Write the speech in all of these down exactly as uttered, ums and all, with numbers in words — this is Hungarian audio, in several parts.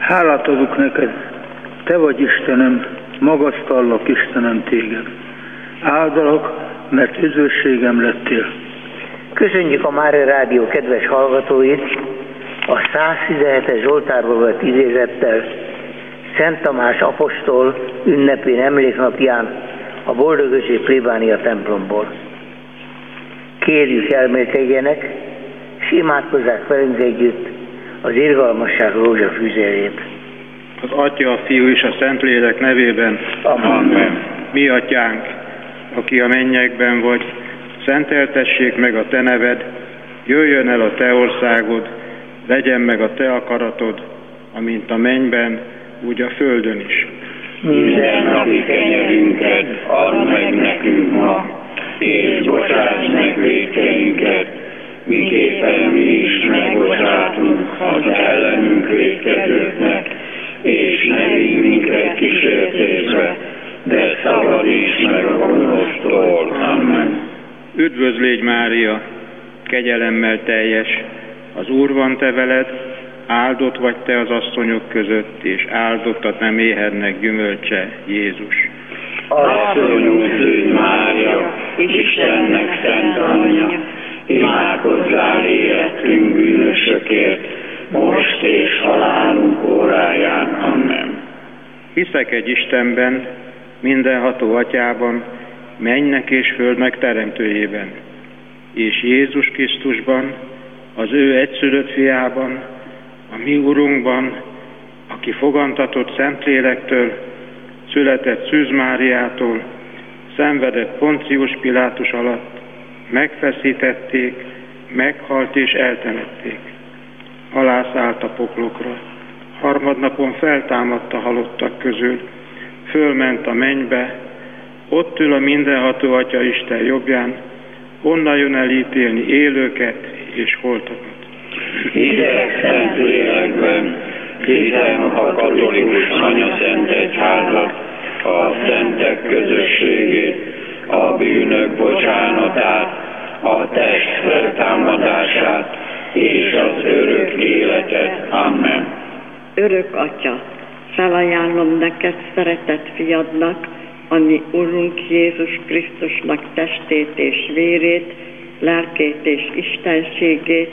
Hálát adok neked, te vagy Istenem, magasztallak Istenem téged. Áldalak, mert üdvösségem lettél. Köszönjük a Mária Rádió kedves hallgatóit a száztizenhetes Zsoltárból vett idézettel Szent Tamás apostol ünnepén emléknapján a Boldogösség plébánia templomból. Kérjük elmélkedjenek, és imádkozzák velünk együtt az irgalmasság rózsafűzerét. Az Atya, a Fiú és a Szentlélek nevében. Amen. Mi Atyánk, aki a mennyekben vagy, szenteltessék meg a te neved, jöjjön el a te országod, legyen meg a te akaratod, amint a mennyben, úgy a földön is. Minden napi kenyerünket add meg nekünk ma, és bocsáss meg vétkeinket, miképpen mi is megbocsátunk az ellenünk vétkezőknek, és ne vigy minket kísértésbe, de szabadíts meg a gonosztól. Amen. Üdvözl légy, Mária, kegyelemmel teljes, az Úr van te veled, áldott vagy te az asszonyok között, és áldott a te méhednek gyümölcse, Jézus. Asszonyunk Szűz Mária, Istennek szent anyja, imádkozzál érettünk bűnösökért, most és halálunk óráján. Amen. Hiszek egy Istenben, mindenható Atyában, mennynek és földnek teremtőjében, és Jézus Krisztusban, az ő egyszülött fiában, a mi Urunkban, aki fogantatott Szentlélektől, született Szűz Máriától, szenvedett Poncius Pilátus alatt, megfeszítették, meghalt és eltemették. Alászállt a poklokra, harmadnapon feltámadt a halottak közül, fölment a mennybe, ott ül a mindenható Atya Isten jobbján, onnan jön elítélni élőket és holtakat. Hiszek szent lélekben, hiszem a katolikus Anya-Szent Egyházat, a szentek közösségét, a bűnök bocsánatát, a test feltámadását és az örök életet. Amen. Örök Atya, felajánlom neked szeretett fiadnak, ami Urunk Jézus Krisztusnak testét és vérét, lelkét és istenségét,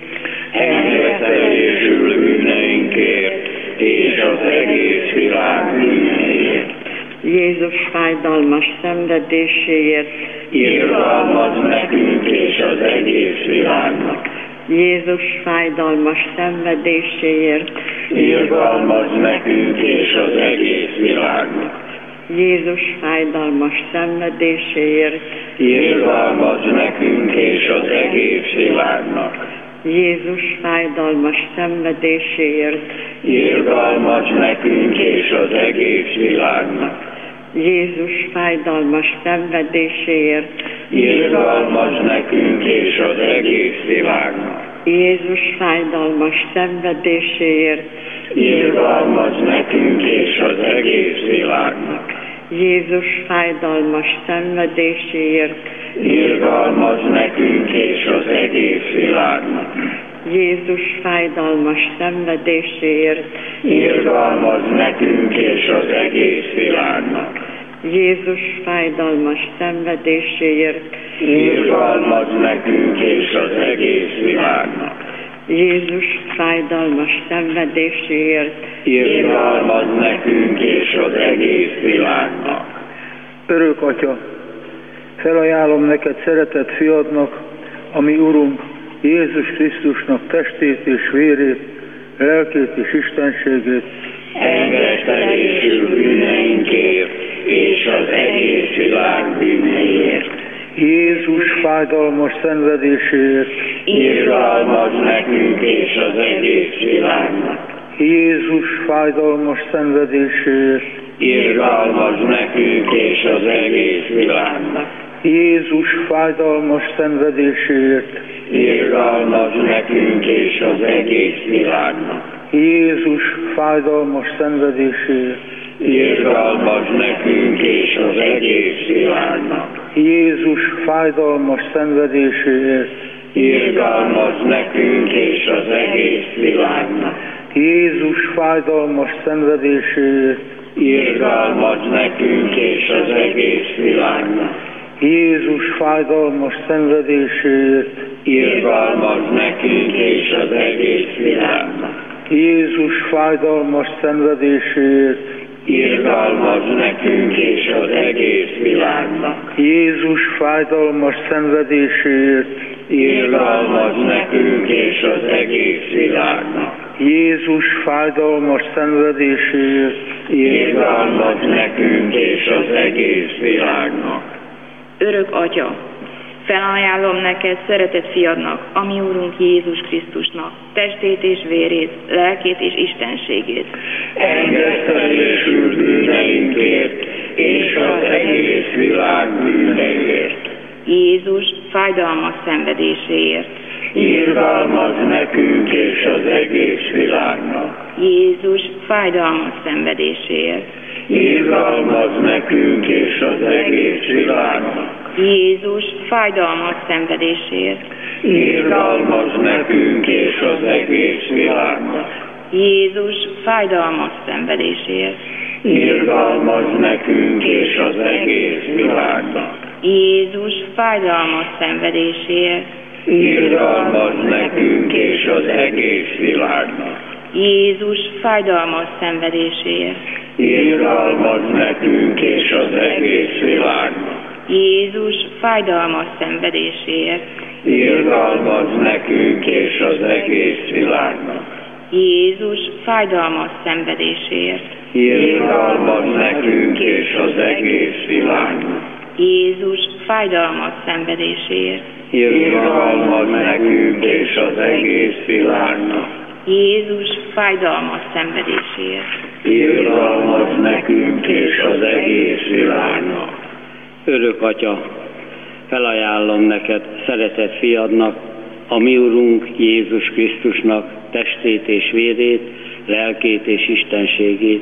engedtelésül bűneinkért és az egész világ bűneiért. Jézus fájdalmas szenvedéséért, irgalmaz nekünk és az egész világnak. Jézus fájdalmas szenvedéséért, irgalmaz nekünk és az egész világnak. Jézus fájdalmas szenvedéséért, irgalmaz nekünk és az egész világnak. Jézus fájdalmas szenvedéséért, irgalmaz nekünk és az egész világnak. Jézus fájdalmas szenvedéséért, irgalmaz nekünk és az egész világnak. Jézus fájdalmas szenvedéséért, irgalmaz nekünk és az egész világnak. Jézus fájdalmas szenvedéséért, irgalmaz nekünk és az egész világnak. Jézus fájdalmas szenvedéséért, irgalmaz nekünk és az egész világnak. Jézus fájdalmas szenvedéséért, irgalmaz nekünk és az egész világnak. Jézus fájdalmas szenvedéséért, irgalmaz nekünk és az egész világnak. Örök Atya, felajánlom neked szeretett fiadnak, ami Urunk Jézus Krisztusnak testét és vérét, lelkét és istenségét, engedtelésül bűneinkért és az egész világ bűneiért. Jézus fájdalmas szenvedéséért, irgalmaz nekünk és az egész világnak. Jézus fájdalmas szenvedéséért, irgalmaz nekünk és az egész világnak. Jézus fájdalmas szenvedéséért, irgalmaz nekünk és az egész világnak. Jézus fájdalmas szenvedéséért, irgalmaz nekünk és az egész világnak. Jézus fájdalmas szenvedéséért, irgalmaz nekünk és az egész világnak. Jézus fájdalmas szenvedéséért, irgalmaz nekünk és az egész világnak. Jézus fájdalmas szenvedéséért, irgalmaz nekünk és az egész világnak. Jézus fájdalmas szenvedéséért, irgalmaz nekünk és az egész világnak. Jézus fájdalmas szenvedéséért, irgalmaz nekünk és az egész világnak. Jézus fájdalmas szenvedéséért, irgalmaz nekünk és az egész világnak. Örök Atya, felajánlom neked szeretett fiadnak, a mi Úrunk Jézus Krisztusnak, testét és vérét, lelkét és istenségét. Engesztelésül bűneinkért és az egész világ bűneiért. Jézus fájdalmas szenvedéséért. irgalmaz nekünk és az egész világnak. Jézus fájdalmas szenvedéséért. irgalmaz nekünk és az egész világnak. Jézus fájdalmas szenvedéséért. irgalmaz nekünk és az egész világnak. Jézus fájdalmas szenvedéséért. irgalmaz nekünk és az egész világnak. Jézus fájdalmas szenvedéséért. irgalmaz nekünk és az egész világnak. Jézus fájdalmas szenvedéséért. irgalmaz nekünk és az egész világnak. Jézus fájdalmas szenvedéséért. irgalmaz nekünk és az egész világnak. Jézus fájdalmas szenvedéséért. irgalmaz nekünk és az egész világnak. Jézus fájdalmas szenvedéséért. irgalmaz nekünk és az egész világnak. Jézus fájdalmas szenvedéséért. irgalmaz nekünk és az egész világnak. Örök Atya, felajánlom neked szeretett fiadnak, a mi Urunk Jézus Krisztusnak testét és vérét, lelkét és istenségét.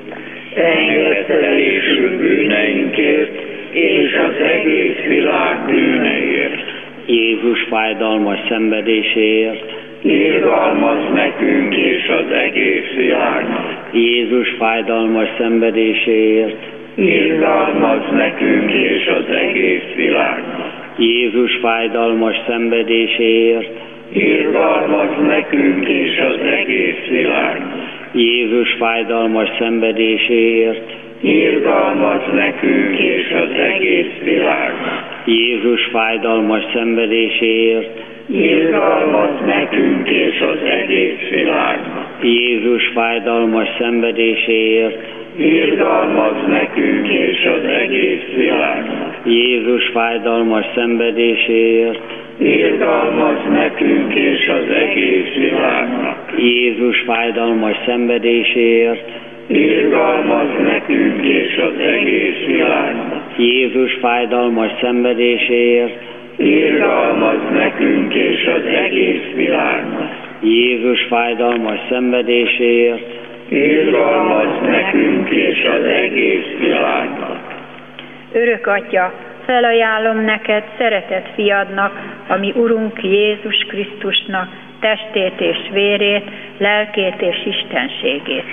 Engesztelésül bűneinkért és az egész világ bűneiért. Jézus fájdalmas szenvedéséért. irgalmaz nekünk és az egész világnak. Jézus fájdalmas szenvedéséért. irgalmaz nekünk és az egész világnak. Jézus fájdalmas szenvedéséért. irgalmaz nekünk és az egész világnak. Jézus fájdalmas szenvedéséért. irgalmaz nekünk és az egész világnak. Jézus fájdalmas szenvedéséért. irgalmaz nekünk és az egész világnak. Jézus fájdalmas szenvedéséért. irgalmaz nekünk és az egész világnak. Jézus fájdalmas szenvedéséért. irgalmaz nekünk és az egész világnak. Jézus fájdalmas szenvedéséért. irgalmaz nekünk és az egész világnak. Jézus fájdalmas szenvedéséért. irgalmaz nekünk és az egész világnak. Jézus fájdalmas szenvedéséért. irgalmaz nekünk és az egész világnak. Örök Atya, felajánlom neked szeretett fiadnak, a mi Urunk Jézus Krisztusnak testét és vérét, lelkét és istenségét.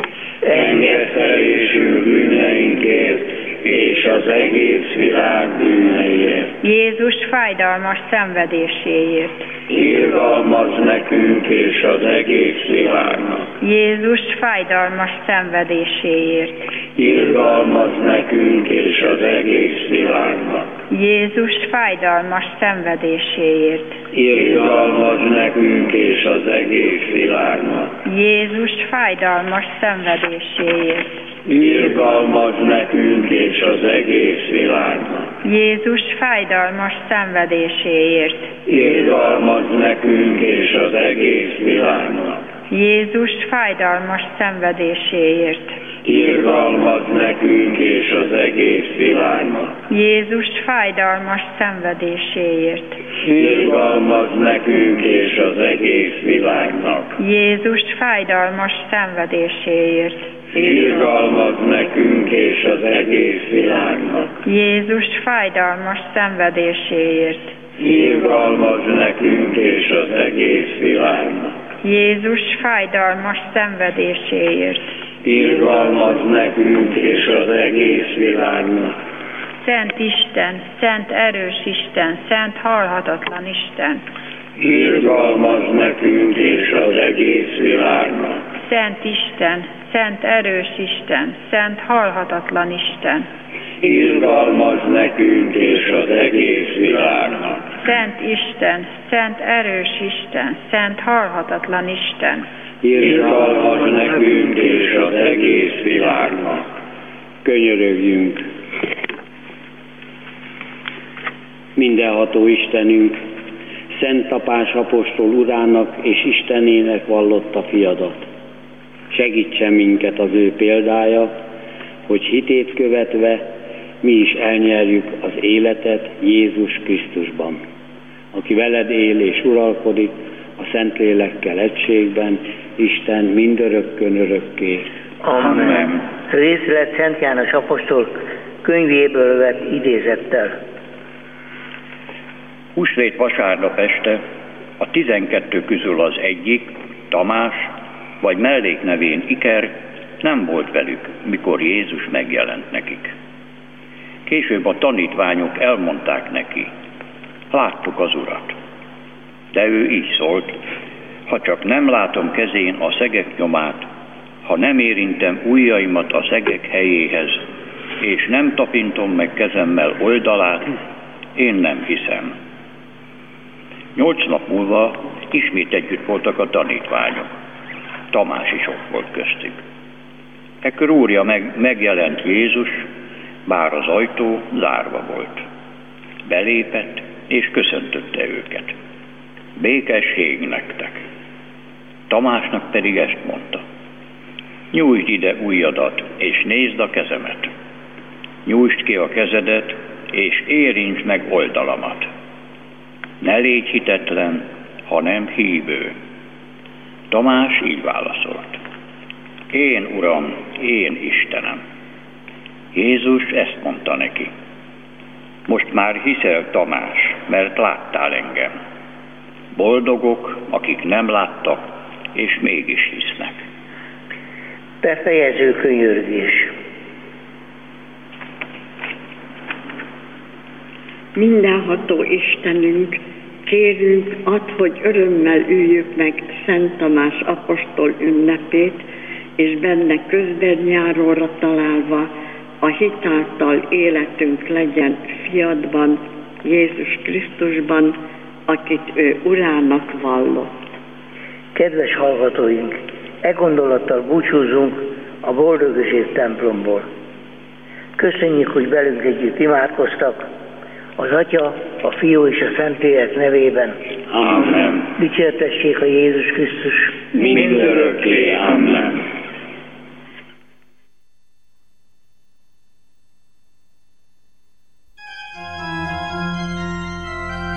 Engesztelésül bűneinkért és az egész világ bűneiért. Jézus fájdalmas szenvedéséért. irgalmaz nekünk és az egész világnak. Jézus fájdalmas szenvedéséért. irgalmaz nekünk és az egész világnak. Jézus fájdalmas szenvedéséért. irgalmaz nekünk és az egész világnak. Jézus fájdalmas szenvedéséért. irgalmaz nekünk és az egész világnak. Jézus fájdalmas szenvedéséért. irgalmaz nekünk és az egész világnak. Jézus fájdalmas szenvedéséért. irgalmaz nekünk és az egész világnak. Jézus fájdalmas szenvedéséért. irgalmaz nekünk és az egész világnak. Jézus fájdalmas szenvedéséért. irgalmaz nekünk és az egész világnak. Jézus fájdalmas szenvedéséért. irgalmaz nekünk és az egész világnak. Jézus fájdalmas szenvedéséért. Irgalmaz nekünk és az egész világnak. Szent Isten, szent erős Isten, szent halhatatlan Isten. Irgalmaz nekünk és az egész világnak. Szent Isten, szent erős Isten, szent halhatatlan Isten. Irgalmaz nekünk és az egész világnak. Szent Isten, szent erős Isten, szent halhatatlan Isten. Irgalmaz nekünk és az egész világnak. Könyörögjünk. Mindenható Istenünk, Szent Tapás apostol urának és Istenének vallotta fiadat. Segítsen minket az ő példája, hogy hitét követve mi is elnyerjük az életet Jézus Krisztusban, aki veled él és uralkodik a Szentlélekkel egységben, Isten mindörökkön örökké. Amen. Amen. Részlet Szent János apostol könyvéből vett idézettel. Húsvét vasárnap este a tizenkettő közül az egyik, Tamás, vagy melléknevén Iker nem volt velük, mikor Jézus megjelent nekik. Később a tanítványok elmondták neki, láttuk az Urat. De ő így szólt, ha csak nem látom kezén a szegek nyomát, ha nem érintem ujjaimat a szegek helyéhez, és nem tapintom meg kezemmel oldalát, én nem hiszem. Nyolc nap múlva ismét együtt voltak a tanítványok. Tamás is ott volt köztük. Ekkor úrja meg, megjelent Jézus, bár az ajtó zárva volt. Belépett és köszöntötte őket. Békesség nektek. Tamásnak pedig ezt mondta. Nyújtsd ide ujjadat, és nézd a kezemet. Nyújtsd ki a kezedet, és érintsd meg oldalamat. Ne légy hitetlen, hanem hívő. Tamás így válaszolt. Én Uram, én Istenem. Jézus ezt mondta neki. Most már hiszel, Tamás, mert láttál engem. Boldogok, akik nem láttak, és mégis hisznek. Befejező könyörgés. Mindenható Istenünk, kérünk, add, hogy örömmel üljük meg Szent Tamás apostol ünnepét, és benne közbenjáróra találva a hitáltal életünk legyen fiadban, Jézus Krisztusban, akit ő urának vallott. Kedves hallgatóink, e gondolattal búcsúzunk a Boldogözség templomból. Köszönjük, hogy velünk együtt imádkoztak, az Atya, a Fiú és a Szentlélek nevében. Amen. Dicsértessék a Jézus Krisztus. Mindörökké. Amen.